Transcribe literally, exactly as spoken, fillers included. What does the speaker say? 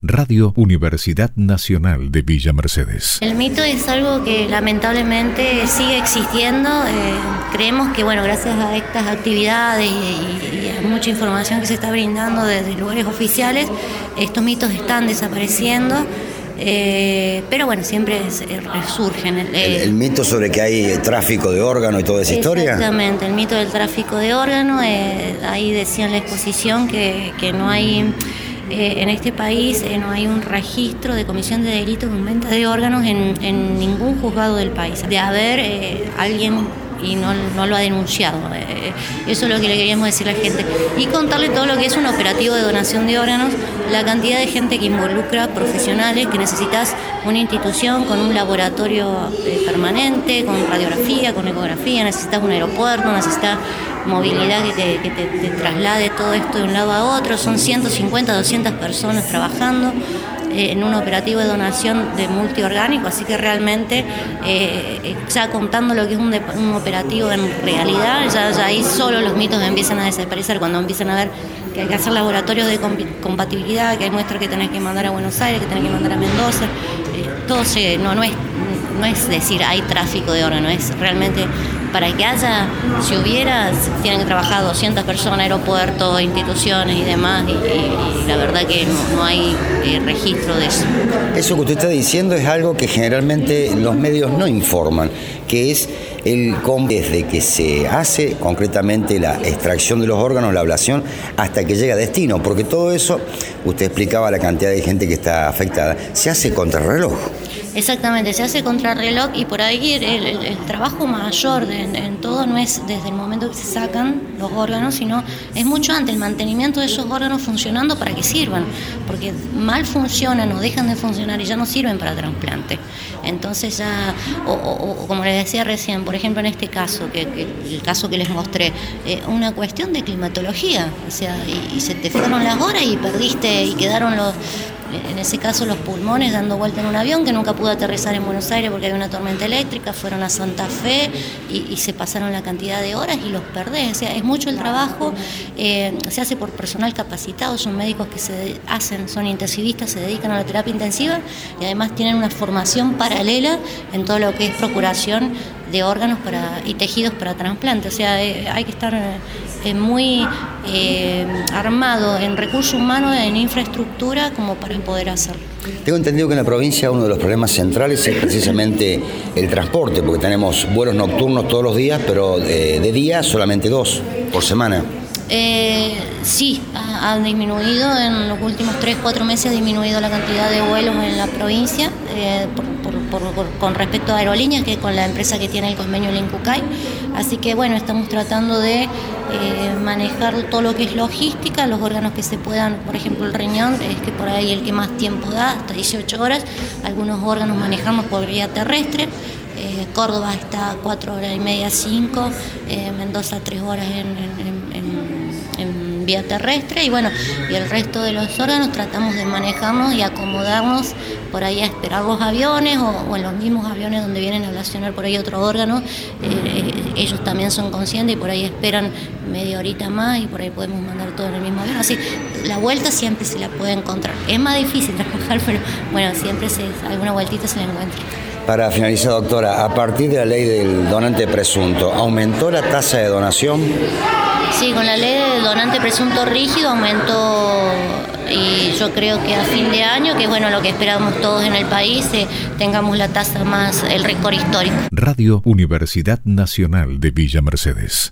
Radio Universidad Nacional de Villa Mercedes. El mito es algo que lamentablemente sigue existiendo. Eh, creemos que, bueno, gracias a estas actividades y, y, y a mucha información que se está brindando desde lugares oficiales, estos mitos están desapareciendo. Eh, pero bueno, siempre es, eh, resurgen. El, el, el mito sobre que hay tráfico de órganos y toda esa historia. Exactamente, el mito del tráfico de órganos. Eh, ahí decía en la exposición que, que no hay... Eh, en este país eh, no hay un registro de comisión de delitos con venta de órganos en, en ningún juzgado del país. De haber eh, alguien y no, no lo ha denunciado. Eh, eso es lo que le queríamos decir a la gente. Y contarle todo lo que es un operativo de donación de órganos, la cantidad de gente que involucra, profesionales, que necesitas una institución con un laboratorio eh, permanente, con radiografía, con ecografía, necesitas un aeropuerto, necesitas movilidad que, te, que te, te traslade todo esto de un lado a otro. Son ciento cincuenta, doscientas personas trabajando eh, en un operativo de donación de multiorgánico, así que realmente eh, ya contando lo que es un, de, un operativo en realidad, ya, ya ahí solo los mitos empiezan a desaparecer, cuando empiezan a ver que hay que hacer laboratorios de comp- compatibilidad, que hay muestras que tenés que mandar a Buenos Aires, que tenés que mandar a Mendoza, eh, todo se, no, no es no es decir hay tráfico de órganos, es realmente para que haya, si hubiera, tienen que trabajar doscientas personas, aeropuertos, instituciones y demás, y, y, y la verdad que no, no hay eh, registro de eso. Eso que usted está diciendo es algo que generalmente los medios no informan, que es el cómo desde que se hace concretamente la extracción de los órganos, la ablación, hasta que llega a destino, porque todo eso, usted explicaba la cantidad de gente que está afectada, se hace contrarreloj. Exactamente, se hace contrarreloj y por ahí el, el, el trabajo mayor de, en, en todo no es desde el momento que se sacan los órganos, sino es mucho antes, el mantenimiento de esos órganos funcionando para que sirvan, porque mal funcionan o dejan de funcionar y ya no sirven para trasplante. Entonces ya, o, o, o como les decía recién, por ejemplo en este caso, que, que el caso que les mostré, eh, una cuestión de climatología, o sea, y, y se te fueron las horas y perdiste y quedaron los... En ese caso los pulmones dando vuelta en un avión que nunca pudo aterrizar en Buenos Aires porque había una tormenta eléctrica, fueron a Santa Fe y, y se pasaron la cantidad de horas y los perdés. O sea, es mucho el trabajo, eh, se hace por personal capacitado, son médicos que se hacen, son intensivistas, se dedican a la terapia intensiva y además tienen una formación paralela en todo lo que es procuración de órganos para, y tejidos para trasplante. O sea, eh, hay que estar eh, muy eh, armado en recursos humanos, en infraestructura, como para poder hacerlo. Tengo entendido que en la provincia uno de los problemas centrales es precisamente el transporte, porque tenemos vuelos nocturnos todos los días, pero de, de día solamente dos por semana. Eh, sí, ha, ha disminuido, en los últimos tres, cuatro meses ha disminuido la cantidad de vuelos en la provincia, eh, por, por, por, por, con respecto a aerolíneas, que es con la empresa que tiene el convenio, el Incucay. Así que bueno, estamos tratando de eh, manejar todo lo que es logística, los órganos que se puedan, por ejemplo el riñón, es que por ahí el que más tiempo da, hasta dieciocho horas, algunos órganos manejamos por vía terrestre. Eh, Córdoba está cuatro horas y media, cinco, eh, Mendoza tres horas en, en, en, en vía terrestre y bueno, y el resto de los órganos tratamos de manejarnos y acomodarnos por ahí a esperar los aviones o, o en los mismos aviones donde vienen a ablacionar por ahí otro órgano, eh, ellos también son conscientes y por ahí esperan media horita más y por ahí podemos mandar todo en el mismo avión. Así, la vuelta siempre se la puede encontrar. Es más difícil trabajar, pero bueno, siempre se, alguna vueltita se la encuentra. Para finalizar, doctora, a partir de la ley del donante presunto, ¿aumentó la tasa de donación? Sí, con la ley del donante presunto rígido aumentó y yo creo que a fin de año, que es bueno lo que esperamos todos en el país, eh, tengamos la tasa más, el récord histórico. Radio Universidad Nacional de Villa Mercedes.